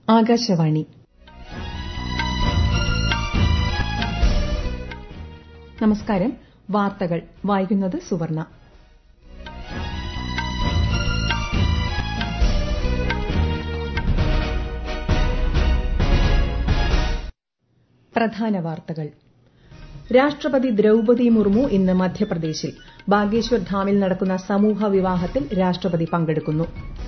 ആകാശവാണി. നമസ്കാരം. വാർത്തകൾ വായിക്കുന്നത് സുവർണ. പ്രധാന വാർത്തകൾ. രാഷ്ട്രപതി ദ്രൌപദി മുർമു ഇന്ന് മധ്യപ്രദേശിൽ ബാഗേശ്വർ ധാമിൽ നടക്കുന്ന സമൂഹ വിവാഹത്തിൽ രാഷ്ട്രപതി പങ്കെടുക്കുന്നു.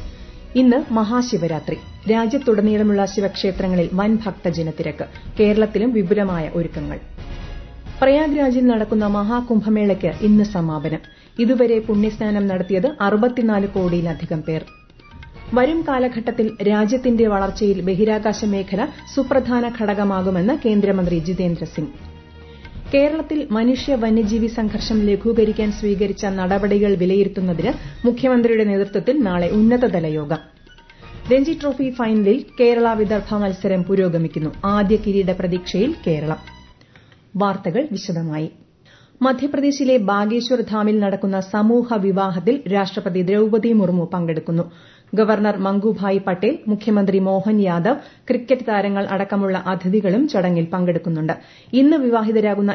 ഇന്ന് മഹാശിവരാത്രി. രാജ്യത്തുടനീളമുള്ള ശിവക്ഷേത്രങ്ങളിൽ വൻ ഭക്തജനത്തിരക്ക്. കേരളത്തിലും വിപുലമായ ഒരുക്കങ്ങൾ. പ്രയാഗ്രാജിൽ നടക്കുന്ന മഹാകുംഭമേളയ്ക്ക് ഇന്ന് സമാപനം. ഇതുവരെ പുണ്യസ്നാനം നടത്തിയത് 64 കോടിയിലധികം പേർ. വരും കാലഘട്ടത്തിൽ രാജ്യത്തിന്റെ വളർച്ചയിൽ ബഹിരാകാശ മേഖല സുപ്രധാന ഘടകമാകുമെന്ന് കേന്ദ്രമന്ത്രി ജിതേന്ദ്ര സിംഗ്. കേരളത്തിൽ മനുഷ്യ വന്യജീവി സംഘർഷം ലഘൂകരിക്കാൻ സ്വീകരിച്ച നടപടികൾ വിലയിരുത്തുന്നതിന് മുഖ്യമന്ത്രിയുടെ നേതൃത്വത്തിൽ നാളെ ഉന്നതതല യോഗം. രഞ്ജി ട്രോഫി ഫൈനലിൽ കേരള വിദർഭ മത്സരം പുരോഗമിക്കുന്നു. ആദ്യ കിരീട പ്രതീക്ഷയിൽ കേരളം. വാർത്തകൾ വിശദമായി. മധ്യപ്രദേശിലെ ബാഗേശ്വർ ധാമിൽ നടക്കുന്ന സമൂഹ വിവാഹത്തിൽ രാഷ്ട്രപതി ദ്രൌപദി മുർമു പങ്കെടുക്കുന്നു. ഗവർണർ മംഗുഭായ് പട്ടേൽ, മുഖ്യമന്ത്രി മോഹൻ യാദവ്, ക്രിക്കറ്റ് താരങ്ങൾ അടക്കമുള്ള അതിഥികളും ചടങ്ങിൽ പങ്കെടുക്കുന്നുണ്ട്. ഇന്ന് വിവാഹിതരാകുന്ന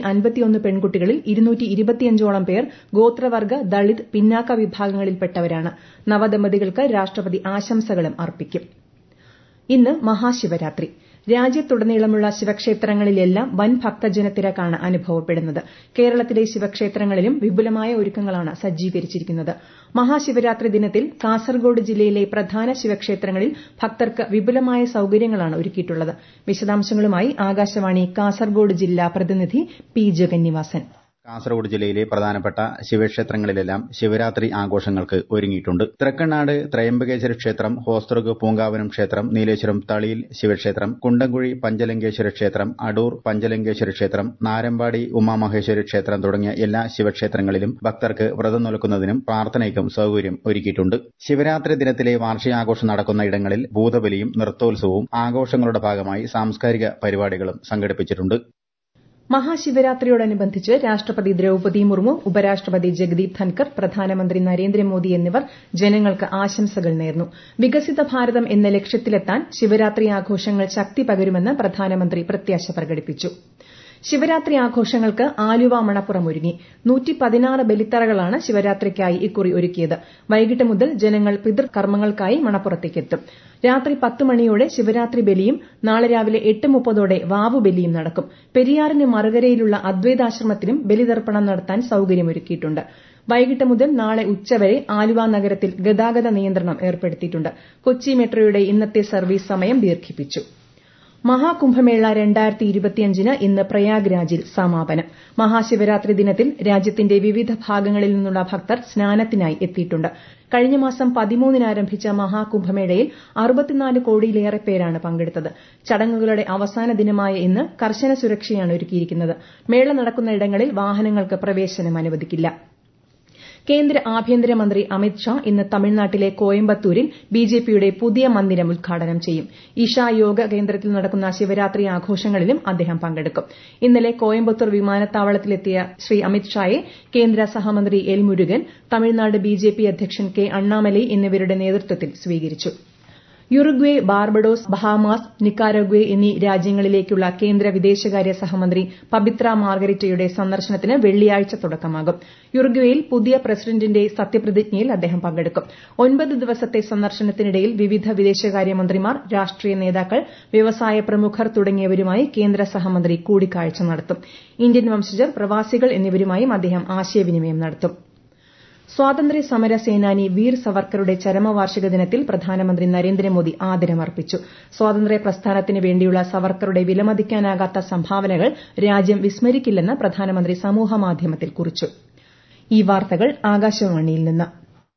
251 പെൺകുട്ടികളിൽ 225ഓളം പേർ ഗോത്രവർഗ്ഗ, ദളിത്, പിന്നാക്ക വിഭാഗങ്ങളിൽപ്പെട്ടവരാണ്. നവദമ്പതികൾക്ക് രാഷ്ട്രപതി ആശംസകളും അർപ്പിക്കും. ഇന്ന് മഹാശിവരാത്രി. രാജ്യത്തുടനീളമുള്ള ശിവക്ഷേത്രങ്ങളിലെല്ലാം വൻ ഭക്തജനത്തിരക്കാണ് അനുഭവപ്പെടുന്നത്. കേരളത്തിലെ ശിവക്ഷേത്രങ്ങളിലും വിപുലമായ ഒരുക്കങ്ങളാണ് സജ്ജീകരിച്ചിരിക്കുന്നത്. മഹാശിവരാത്രി ദിനത്തിൽ കാസർഗോഡ് ജില്ലയിലെ പ്രധാന ശിവക്ഷേത്രങ്ങളിൽ ഭക്തർക്ക് വിപുലമായ സൌകര്യങ്ങളാണ് ഒരുക്കിയിട്ടുള്ളത്. വിശദാംശങ്ങളുമായി ആകാശവാണി കാസർഗോഡ് ജില്ലാ പ്രതിനിധി പി ജഗന്നിവാസൻ. കാസർഗോഡ് ജില്ലയിലെ പ്രധാനപ്പെട്ട ശിവക്ഷേത്രങ്ങളിലെല്ലാം ശിവരാത്രി ആഘോഷങ്ങൾക്ക് ഒരുങ്ങിയിട്ടുണ്ട്. തൃക്കണ്ണാട് ത്രയംബകേശ്വര ക്ഷേത്രം, ഹോസ്ദുർഗ് പൂങ്കാവനം ക്ഷേത്രം, നീലേശ്വരം തളിയിൽ ശിവക്ഷേത്രം, കുണ്ടംകുഴി പഞ്ചലിംഗേശ്വര ക്ഷേത്രം, അടൂർ പഞ്ചലിംഗേശ്വര ക്ഷേത്രം, നാരമ്പാടി ഉമാമഹേശ്വര ക്ഷേത്രം തുടങ്ങിയ എല്ലാ ശിവക്ഷേത്രങ്ങളിലും ഭക്തർക്ക് വ്രതം നോൽക്കുന്നതിനും പ്രാർത്ഥനയ്ക്കും സൌകര്യം ഒരുക്കിയിട്ടുണ്ട്. ശിവരാത്രി ദിനത്തിലെ വാർഷികാഘോഷം നടക്കുന്ന ഇടങ്ങളിൽ ഭൂതബലിയും നൃത്തോത്സവവും ആഘോഷങ്ങളുടെ ഭാഗമായി സാംസ്കാരിക പരിപാടികളും സംഘടിപ്പിച്ചിട്ടുണ്ട്. മഹാശിവരാത്രിയോടനുബന്ധിച്ച് രാഷ്ട്രപതി ദ്രൌപദി മുർമു, ഉപരാഷ്ട്രപതി ജഗദീപ് ധൻകർ, പ്രധാനമന്ത്രി നരേന്ദ്രമോദി എന്നിവർ ജനങ്ങൾക്ക് ആശംസകൾ നേർന്നു. വികസിത ഭാരതം എന്ന ലക്ഷ്യത്തിലെത്താൻ ശിവരാത്രി ആഘോഷങ്ങൾ ശക്തി പകരുമെന്ന് പ്രധാനമന്ത്രി പ്രത്യാശ പ്രകടിപ്പിച്ചു. ശിവരാത്രി ആഘോഷങ്ങൾക്ക് ആലുവ മണപ്പുറം ഒരുങ്ങി. 116 ബലിത്തറകളാണ് ശിവരാത്രിക്കായി ഇക്കുറി ഒരുക്കിയത്. വൈകിട്ട് മുതൽ ജനങ്ങൾ പിതൃകർമ്മങ്ങൾക്കായി മണപ്പുറത്തേക്കെത്തും. രാത്രി 10 മണിയോടെ ശിവരാത്രി ബലിയും നാളെ രാവിലെ 8:30 വാവുബലിയും നടക്കും. പെരിയാറിന് മറുകരയിലുള്ള അദ്വൈതാശ്രമത്തിലും ബലിതർപ്പണം നടത്താൻ സൌകര്യമൊരുക്കിയിട്ടുണ്ട്. വൈകിട്ട് മുതൽ നാളെ ഉച്ചവരെ ആലുവ നഗരത്തിൽ ഗതാഗത നിയന്ത്രണം ഏർപ്പെടുത്തിയിട്ടുണ്ട്. കൊച്ചി മെട്രോയുടെ ഇന്നത്തെ സർവീസ് സമയം ദീർഘിപ്പിച്ചു. മഹാകുംഭമേള 2025 ഇന്ന് പ്രയാഗ്രാജിൽ സമാപനം. മഹാശിവരാത്രി ദിനത്തിൽ രാജ്യത്തിന്റെ വിവിധ ഭാഗങ്ങളിൽ നിന്നുള്ള ഭക്തർ സ്നാനത്തിനായി എത്തിയിട്ടുണ്ട്. കഴിഞ്ഞ മാസം 13-ന് ആരംഭിച്ച മഹാകുംഭമേളയിൽ 64 കോടിയിലേറെ പേരാണ് പങ്കെടുത്തത്. ചടങ്ങുകളുടെ അവസാന ദിനമായ ഇന്ന് കർശന സുരക്ഷയാണ് ഒരുക്കിയിരിക്കുന്നത്. മേള നടക്കുന്ന ഇടങ്ങളിൽ വാഹനങ്ങൾക്ക് പ്രവേശനം അനുവദിക്കില്ല. കേന്ദ്ര ആഭ്യന്തരമന്ത്രി അമിത് ഷാ ഇന്ന് തമിഴ്നാട്ടിലെ കോയമ്പത്തൂരിൽ ബിജെപിയുടെ പുതിയ മന്ദിരം ഉദ്ഘാടനം ചെയ്യും. ഇഷ യോഗ കേന്ദ്രത്തിൽ നടക്കുന്ന ശിവരാത്രി ആഘോഷങ്ങളിലും അദ്ദേഹം പങ്കെടുക്കും. ഇന്നലെ കോയമ്പത്തൂർ വിമാനത്താവളത്തിലെത്തിയ ശ്രീ അമിത് ഷായെ കേന്ദ്ര സഹമന്ത്രി എൽ മുരുകൻ, തമിഴ്നാട് ബിജെപി അധ്യക്ഷൻ കെ അണ്ണാമലൈ എന്നിവരുടെ നേതൃത്വത്തിൽ സ്വീകരിച്ചു. യുറുഗ്വേ, ബാർബഡോസ്, ബഹാമാസ്, നിക്കാരാഗ്വേ എന്നീ രാജ്യങ്ങളിലേക്കുള്ള കേന്ദ്ര വിദേശകാര്യ സഹമന്ത്രി പബിത്ര മാർഗരിറ്റയുടെ സന്ദർശനത്തിന് വെള്ളിയാഴ്ച തുടക്കമാകും. യുറുഗ്വേയിൽ പുതിയ പ്രസിഡന്റിന്റെ സത്യപ്രതിജ്ഞയിൽ അദ്ദേഹം പങ്കെടുക്കും. 9 ദിവസത്തെ സന്ദർശനത്തിനിടയിൽ വിവിധ വിദേശകാര്യമന്ത്രിമാർ, രാഷ്ട്രീയ നേതാക്കൾ, വ്യവസായ പ്രമുഖർ തുടങ്ങിയവരുമായി കേന്ദ്ര സഹമന്ത്രി കൂടിക്കാഴ്ച നടത്തും. ഇന്ത്യൻ വംശജർ, പ്രവാസികൾ എന്നിവരുമായും അദ്ദേഹം ആശയവിനിമയം നടത്തും. സ്വാതന്ത്ര്യ സമര സേനാനി വീർ സവർക്കറുടെ ചരമവാർഷിക ദിനത്തിൽ പ്രധാനമന്ത്രി നരേന്ദ്രമോദി ആദരമർപ്പിച്ചു. സ്വാതന്ത്ര്യ പ്രസ്ഥാനത്തിന് വേണ്ടിയുള്ള സവർക്കറുടെ വിലമതിക്കാനാകാത്ത സംഭാവനകൾ രാജ്യം വിസ്മരിക്കില്ലെന്ന് പ്രധാനമന്ത്രി സമൂഹമാധ്യമത്തിൽ കുറിച്ചു. ഈ വാർത്തകൾ ആകാശവാണിയിൽ നിന്ന്.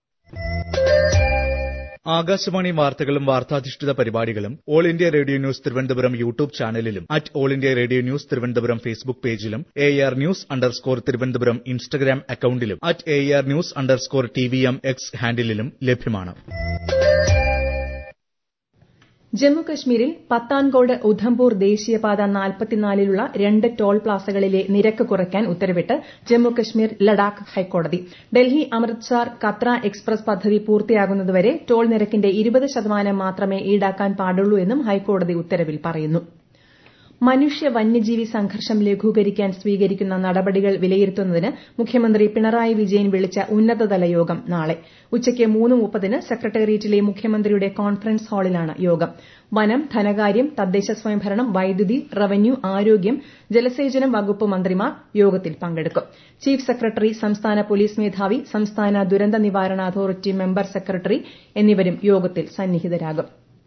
ആകാശവാണി വാർത്തകളും വാർത്താധിഷ്ഠിത പരിപാടികളും All India Radio news Thiruvananthapuram YouTube ചാനലിലും All India Radio news Thiruvananthapuram Facebook പേജിലും AR News_ തിരുവനന്തപുരം ഇൻസ്റ്റഗ്രാം അക്കൌണ്ടിലും AR News_TVM X ഹാൻഡിലും ലഭ്യമാണ്. ജമ്മുകശ്മീരിൽ പത്താൻകോട് ഉധംപൂർ ദേശീയപാത 44-ലുള്ള 2 ടോൾ പ്ലാസകളിലെ നിരക്ക് കുറയ്ക്കാൻ ഉത്തരവിട്ട് ജമ്മുകശ്മീർ ലഡാക്ക് ഹൈക്കോടതി. ഡൽഹി അമൃത്സർ കത്ര എക്സ്പ്രസ് പദ്ധതി പൂർത്തിയാകുന്നതുവരെ ടോൾ നിരക്കിന്റെ 20% മാത്രമേ ഈടാക്കാൻ പാടുള്ളൂ എന്നും ഹൈക്കോടതി ഉത്തരവിൽ പറയുന്നു. മനുഷ്യ വന്യജീവി സംഘർഷം ലഘൂകരിക്കാൻ സ്വീകരിക്കുന്ന നടപടികൾ വിലയിരുത്തുന്നതിന് മുഖ്യമന്ത്രി പിണറായി വിജയൻ വിളിച്ച ഉന്നതതല യോഗം നാളെ ഉച്ചയ്ക്ക് 3:30 സെക്രട്ടേറിയറ്റിലെ മുഖ്യമന്ത്രിയുടെ കോൺഫറൻസ് ഹാളിലാണ് യോഗം. വനം, ധനകാര്യം, തദ്ദേശ സ്വയംഭരണം, വൈദ്യുതി, റവന്യൂ, ആരോഗ്യം, ജലസേചനം വകുപ്പ് മന്ത്രിമാർ യോഗത്തിൽ പങ്കെടുക്കും. ചീഫ് സെക്രട്ടറി, സംസ്ഥാന പോലീസ് മേധാവി, സംസ്ഥാന ദുരന്ത നിവാരണ അതോറിറ്റി മെമ്പർ സെക്രട്ടറി എന്നിവരും യോഗത്തിൽ സന്നിഹിതരാകും.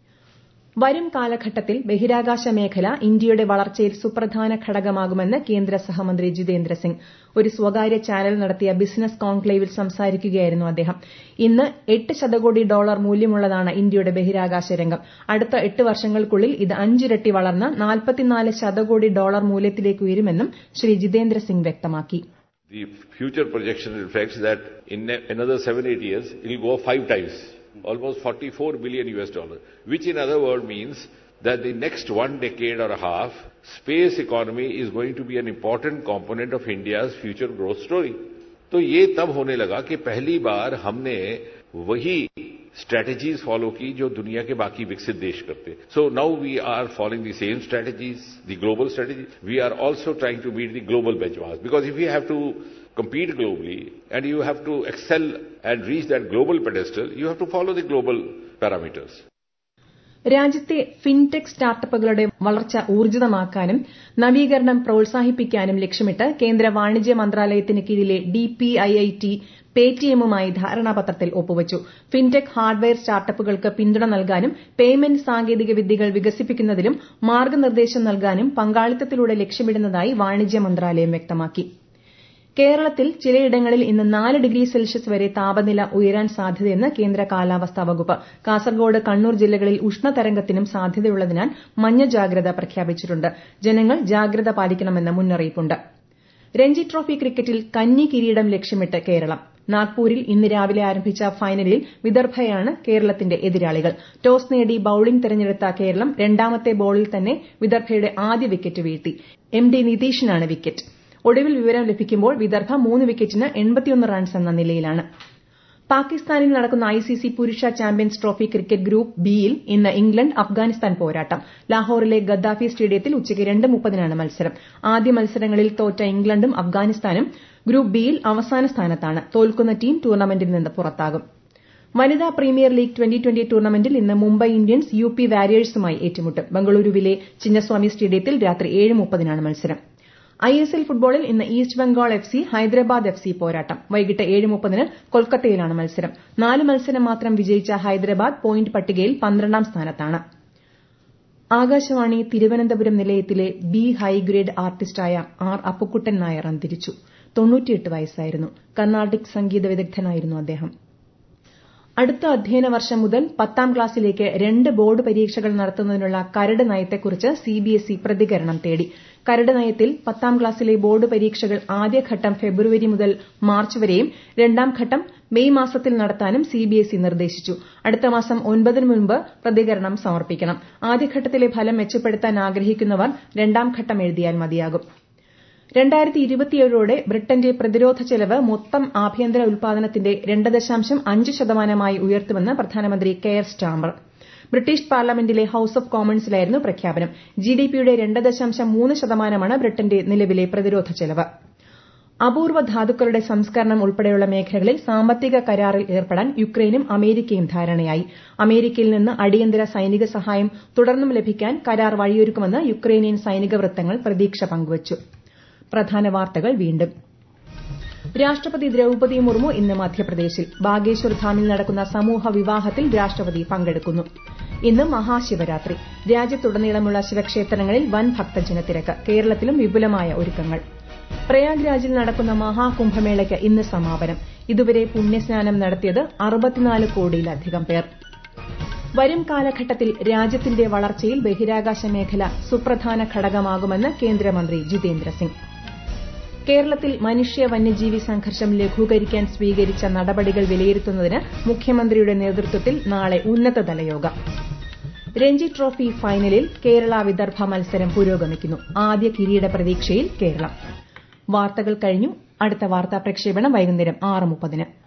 വരും കാലഘട്ടത്തിൽ ബഹിരാകാശ മേഖല ഇന്ത്യയുടെ വളർച്ചയിൽ സുപ്രധാന ഘടകമാകുമെന്ന് കേന്ദ്ര സഹമന്ത്രി ജിതേന്ദ്ര സിംഗ്. ഒരു സ്വകാര്യ ചാനൽ നടത്തിയ ബിസിനസ് കോൺക്ലേവിൽ സംസാരിക്കുകയായിരുന്നു അദ്ദേഹം. ഇന്ന് $8 ശതകോടി മൂല്യമുള്ളതാണ് ഇന്ത്യയുടെ ബഹിരാകാശ രംഗം. അടുത്ത 8 വർഷങ്ങൾക്കുള്ളിൽ ഇത് 5 ഇരട്ടി വളർന്ന് $44 ശതകോടി മൂല്യത്തിലേക്ക് ഉയരുമെന്നും ശ്രീ ജിതേന്ദ്ര സിംഗ് വ്യക്തമാക്കി. The future projection reflects that in another 7-8 years it will go 5 times. Almost $44 billion, which in other words means that the next 1 decade or a half, space economy is going to be an important component of India's future growth story. तो ये तब होने लगा कि पहली बार हमने वही strategies follow की जो दुनिया के बाकी विकसित देश करते. So now we are following the same strategies, the global strategies. We are also trying to meet the global benchmarks, because if we have to compete globally and you have to excel and reach that global pedestal, you have to follow the global parameters. രാജ്യത്തെ fintech സ്റ്റാർട്ടപ്പുകളുടെ വളർച്ച ഊർജിതമാക്കാനും നവീകരണം പ്രോത്സാഹിപ്പിക്കാനും ലക്ഷ്യമിട്ട് കേന്ദ്ര വാണിജ്യ മന്ത്രാലയത്തിന് കീഴിലെ DPIIT പേടിഎമ്മുമായി ധാരണാപത്രത്തിൽ ഒപ്പുവച്ചു. ഫിൻടെക് ഹാർഡ്വെയർ സ്റ്റാർട്ടപ്പുകൾക്ക് പിന്തുണ നൽകാനും പേയ്മെന്റ് സാങ്കേതിക വിദ്യകൾ വികസിപ്പിക്കുന്നതിലും മാർഗ്ഗനിർദ്ദേശം നൽകാനും പങ്കാളിത്തത്തിലൂടെ ലക്ഷ്യമിടുന്നതായി വാണിജ്യ മന്ത്രാലയം വ്യക്തമാക്കി. കേരളത്തിൽ ചിലയിടങ്ങളിൽ ഇന്ന് 4 ഡിഗ്രി സെൽഷ്യസ് വരെ താപനില ഉയരാൻ സാധ്യതയെന്ന് കേന്ദ്ര കാലാവസ്ഥാ വകുപ്പ്. കാസർഗോഡ്, കണ്ണൂർ ജില്ലകളിൽ ഉഷ്ണതരംഗത്തിനും സാധ്യതയുള്ളതിനാൽ മഞ്ഞ ജാഗ്രത പ്രഖ്യാപിച്ചിട്ടുണ്ട്. ജനങ്ങൾ ജാഗ്രത പാലിക്കണമെന്ന് മുന്നറിയിപ്പുണ്ട്. രഞ്ജി ട്രോഫി ക്രിക്കറ്റിൽ കന്നി കിരീടം ലക്ഷ്യമിട്ട് കേരളം. നാഗ്പൂരിൽ ഇന്ന് രാവിലെ ആരംഭിച്ച ഫൈനലിൽ വിദർഭയാണ് കേരളത്തിന്റെ എതിരാളികൾ. ടോസ് നേടി ബൌളിംഗ് തെരഞ്ഞെടുത്ത കേരളം രണ്ടാമത്തെ ബോളിൽ തന്നെ വിദർഭയുടെ ആദ്യ വിക്കറ്റ് വീഴ്ത്തി. MD നിതീഷിനാണ് വിക്കറ്റ്. ഒടുവിൽ വിവരം ലഭിക്കുമ്പോൾ വിദർഭ 3 വിക്കറ്റിന് 81 റൺസ് എന്ന നിലയിലാണ്. പാകിസ്ഥാനിൽ നടക്കുന്ന ICC പുരുഷ ചാമ്പ്യൻസ് ട്രോഫി ക്രിക്കറ്റ് ഗ്രൂപ്പ് ബിയിൽ ഇന്ന് ഇംഗ്ലണ്ട് അഫ്ഗാനിസ്ഥാൻ പോരാട്ടം. ലാഹോറിലെ ഗദ്ദാഫി സ്റ്റേഡിയത്തിൽ ഉച്ചയ്ക്ക് 2:30 മത്സരം. ആദ്യ മത്സരങ്ങളിൽ തോറ്റ ഇംഗ്ലണ്ടും അഫ്ഗാനിസ്ഥാനും ഗ്രൂപ്പ് ബിയിൽ അവസാന സ്ഥാനത്താണ്. തോൽക്കുന്ന ടീം ടൂർണമെന്റിൽ നിന്ന് പുറത്താകും. വനിതാ പ്രീമിയർ ലീഗ് 2020 ടൂർണമെന്റിൽ ഇന്ന് മുംബൈ ഇന്ത്യൻസ് UP വാരിയേഴ്സുമായി ഏറ്റുമുട്ടും. ബംഗളൂരുവിലെ ചിന്നസ്വാമി സ്റ്റേഡിയത്തിൽ രാത്രി 7:30 മത്സരം. ISL ഫുട്ബോളിൽ ഇന്ന് East Bengal FC Hyderabad FC പോരാട്ടം. വൈകിട്ട് 7:30 കൊൽക്കത്തയിലാണ് മത്സരം. 4 മത്സരം മാത്രം വിജയിച്ച ഹൈദരാബാദ് പോയിന്റ് പട്ടികയിൽ 12ാം സ്ഥാനത്താണ്. ആകാശവാണി തിരുവനന്തപുരം നിലയത്തിലെ B ഹൈഗ്രേഡ് ആർട്ടിസ്റ്റായ R അപ്പുക്കുട്ടൻ നായർ അന്തരിച്ചു. 98 വയസ്സായിരുന്നു. കർണാട്ടിക് സംഗീത വിദഗ്ധനായിരുന്നു അദ്ദേഹം. അടുത്ത അധ്യയന വർഷം മുതൽ 10ാം ക്ലാസ്സിലേക്ക് 2 ബോർഡ് പരീക്ഷകൾ നടത്തുന്നതിനുള്ള കരട് നയത്തെക്കുറിച്ച് CBSE പ്രതികരണം തേടി. കരട് നയത്തിൽ 10ാം ക്ലാസ്സിലെ ബോർഡ് പരീക്ഷകൾ ആദ്യഘട്ടം ഫെബ്രുവരി മുതൽ മാർച്ച് വരെയും രണ്ടാം ഘട്ടം മെയ് മാസത്തിൽ നടത്താനും CBSE നിർദ്ദേശിച്ചു. അടുത്ത മാസം 9 മുൻപ് പ്രതികരണം സമർപ്പിക്കണം. ആദ്യഘട്ടത്തിലെ ഫലം മെച്ചപ്പെടുത്താൻ ആഗ്രഹിക്കുന്നവർ രണ്ടാം ഘട്ടം എഴുതിയാൽ മതിയാകും. 2027ഓടെ ബ്രിട്ടന്റെ പ്രതിരോധ ചെലവ് മൊത്തം ആഭ്യന്തര ഉൽപാദനത്തിന്റെ 2.5% ഉയർത്തുമെന്ന് പ്രധാനമന്ത്രി Keir Starmer. British parliament House of കോമൺസിലായിരുന്നു പ്രഖ്യാപനം. GDPയുടെ 2.3% ബ്രിട്ടന്റെ നിലവിലെ പ്രതിരോധ ചെലവ്. അപൂർവ ധാതുക്കളുടെ സംസ്കരണം ഉൾപ്പെടെയുള്ള മേഖലകളിൽ സാമ്പത്തിക കരാറിൽ ഏർപ്പെടാൻ യുക്രൈനും അമേരിക്കയും ധാരണയായി. അമേരിക്കയിൽ നിന്ന് അടിയന്തര സൈനിക സഹായം തുടർന്നും ലഭിക്കാൻ കരാർ വഴിയൊരുക്കുമെന്ന് യുക്രൈനിയൻ സൈനിക വൃത്തങ്ങൾ പ്രതീക്ഷ പങ്കുവച്ചു. പ്രധാന വാർത്തകൾ വീണ്ടും. രാഷ്ട്രപതി ദ്രൌപദി മുർമു ഇന്ന് മധ്യപ്രദേശിൽ ബാഗേശ്വർ ധാമിൽ നടക്കുന്ന സമൂഹ വിവാഹത്തിൽ രാഷ്ട്രപതി പങ്കെടുക്കുന്നു. ഇന്ന് മഹാശിവരാത്രി. രാജ്യത്തുടനീളമുള്ള ശിവക്ഷേത്രങ്ങളിൽ വൻ ഭക്തജനത്തിരക്ക്. കേരളത്തിലും വിപുലമായ ഒരുക്കങ്ങൾ. പ്രയാഗ്രാജിൽ നടക്കുന്ന മഹാകുംഭമേളയ്ക്ക് ഇന്ന് സമാപനം. ഇതുവരെ പുണ്യസ്നാനം നടത്തിയത് 64 കോടിയിലധികം പേർ. വരും കാലഘട്ടത്തിൽ രാജ്യത്തിന്റെ വളർച്ചയിൽ ബഹിരാകാശ മേഖല സുപ്രധാന ഘടകമാകുമെന്ന് കേന്ദ്രമന്ത്രി ജിതേന്ദ്ര സിംഗ്. കേരളത്തിൽ മനുഷ്യ വന്യജീവി സംഘർഷം ലഘൂകരിക്കാൻ സ്വീകരിച്ച നടപടികൾ വിലയിരുത്തുന്നതിന് മുഖ്യമന്ത്രിയുടെ നേതൃത്വത്തിൽ നാളെ ഉന്നതതല യോഗം. രഞ്ജി ട്രോഫി ഫൈനലിൽ കേരള വിദർഭ മത്സരം പുരോഗമിക്കുന്നു. ആദ്യ കിരീട പ്രതീക്ഷയിൽ കേരളം. വാർത്തകൾ കഴിഞ്ഞു. അടുത്ത വാർത്താ പ്രക്ഷേപണം വൈകുന്നേരം 6:30.